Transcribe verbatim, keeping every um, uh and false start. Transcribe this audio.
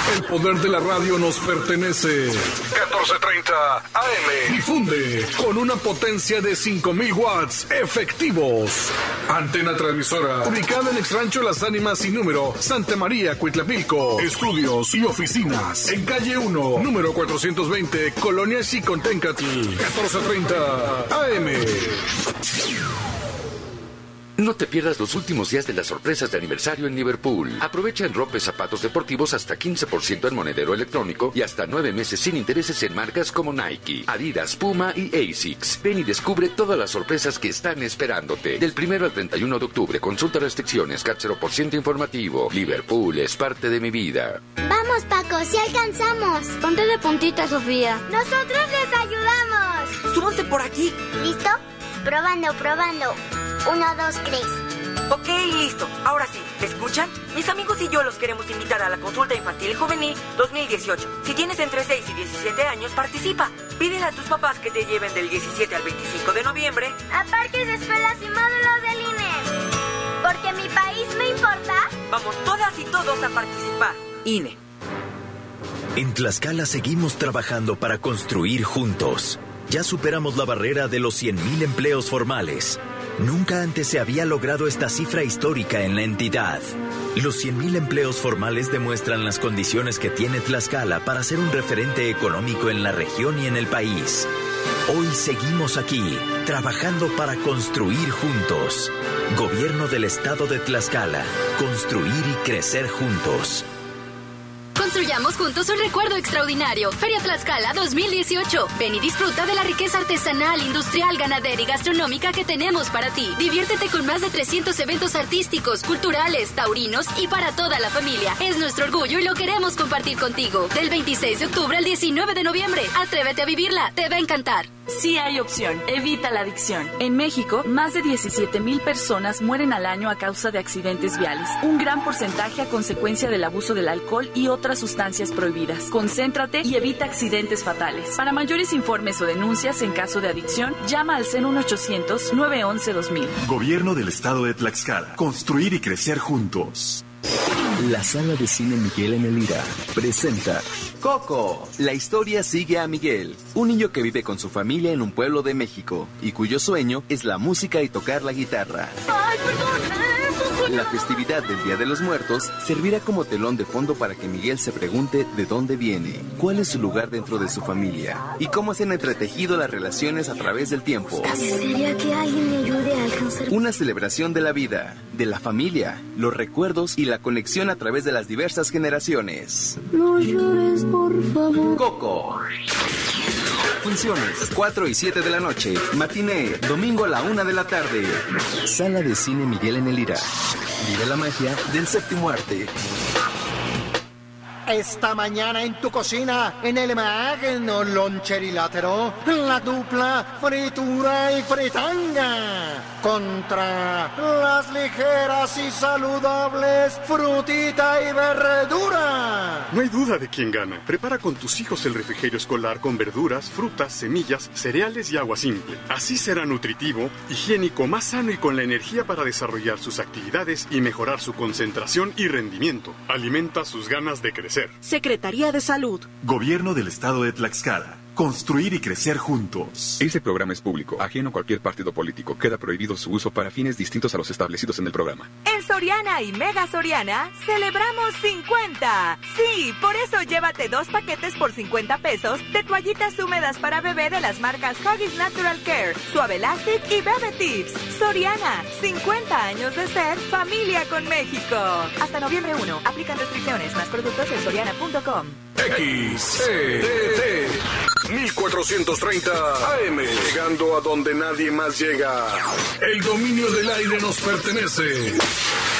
El poder de la radio nos pertenece. catorce treinta A M. Difunde con una potencia de cinco mil watts efectivos. Antena transmisora. Ubicada en Exrancho Las Ánimas sin número, Santa María, Cuitlapilco. Estudios y oficinas. En calle uno, número cuatrocientos veinte, Colonia Xiconténcatl. catorce treinta A M. No te pierdas los últimos días de las sorpresas de aniversario en Liverpool. Aprovecha en ropa y zapatos deportivos hasta quince por ciento en monedero electrónico y hasta nueve meses sin intereses en marcas como Nike, Adidas, Puma y Asics. Ven y descubre todas las sorpresas que están esperándote. Del primero al treinta y uno de octubre, consulta restricciones, C A T cero por ciento informativo. Liverpool es parte de mi vida. Vamos, Paco, si alcanzamos. Ponte de puntita, Sofía. Nosotros les ayudamos. Súbanse por aquí. ¿Listo? Probando, probando. Uno, dos, tres. Ok, listo. Ahora sí, ¿me escuchan? Mis amigos y yo los queremos invitar a la consulta infantil y juvenil dos mil dieciocho. Si tienes entre seis y diecisiete años, participa. Pídele a tus papás que te lleven del diecisiete al veinticinco de noviembre a parques, escuelas y módulos del I N E. Porque mi país me importa. Vamos todas y todos a participar. I N E. En Tlaxcala seguimos trabajando para construir juntos. Ya superamos la barrera de los cien mil empleos formales. Nunca antes se había logrado esta cifra histórica en la entidad. Los cien mil empleos formales demuestran las condiciones que tiene Tlaxcala para ser un referente económico en la región y en el país. Hoy seguimos aquí, trabajando para construir juntos. Gobierno del Estado de Tlaxcala. Construir y crecer juntos. Construyamos juntos un recuerdo extraordinario. Feria Tlaxcala dos mil dieciocho. Ven y disfruta de la riqueza artesanal, industrial, ganadera y gastronómica que tenemos para ti. Diviértete con más de trescientos eventos artísticos, culturales, taurinos y para toda la familia. Es nuestro orgullo y lo queremos compartir contigo. Del veintiséis de octubre al diecinueve de noviembre. Atrévete a vivirla. Te va a encantar. Sí hay opción. Evita la adicción. En México, más de diecisiete mil personas mueren al año a causa de accidentes viales. Un gran porcentaje a consecuencia del abuso del alcohol y otras sustancias prohibidas. Concéntrate y evita accidentes fatales. Para mayores informes o denuncias en caso de adicción, llama al cero uno ochocientos, nueve once, dos mil. Gobierno del Estado de Tlaxcala. Construir y crecer juntos. La Sala de Cine Miguel en el Ira presenta Coco. La historia sigue a Miguel, un niño que vive con su familia en un pueblo de México y cuyo sueño es la música y tocar la guitarra. Ay, perdón. La festividad del Día de los Muertos servirá como telón de fondo para que Miguel se pregunte de dónde viene, cuál es su lugar dentro de su familia y cómo se han entretejido las relaciones a través del tiempo. ¿Sería que alguien me ayude a alcanzar? Una celebración de la vida, de la familia, los recuerdos y la conexión a través de las diversas generaciones. No llores, por favor. Coco. Funciones, cuatro y siete de la noche. Matiné, domingo a la una de la tarde. Sala de Cine Miguel en el Ira. Vive la magia del séptimo arte. Esta mañana en tu cocina, en el magno loncherilátero, la dupla fritura y fritanga contra las ligeras y saludables frutita y verdura. No hay duda de quién gana. Prepara con tus hijos el refrigerio escolar con verduras, frutas, semillas, cereales y agua simple. Así será nutritivo, higiénico, más sano y con la energía para desarrollar sus actividades y mejorar su concentración y rendimiento. Alimenta sus ganas de crecer. Secretaría de Salud. Gobierno del Estado de Tlaxcala. Construir y crecer juntos. Este programa es público, ajeno a cualquier partido político. Queda prohibido su uso para fines distintos a los establecidos en el programa. En Soriana y Mega Soriana celebramos cincuenta. Sí, por eso llévate dos paquetes por cincuenta pesos de toallitas húmedas para bebé de las marcas Huggies Natural Care, Suave Elastic y Bebe Tips. Soriana, cincuenta años de ser familia con México. Hasta noviembre primero. Aplican restricciones. Más productos en soriana punto com. X E T T mil cuatrocientos treinta A M, llegando a donde nadie más llega. El dominio del aire nos pertenece.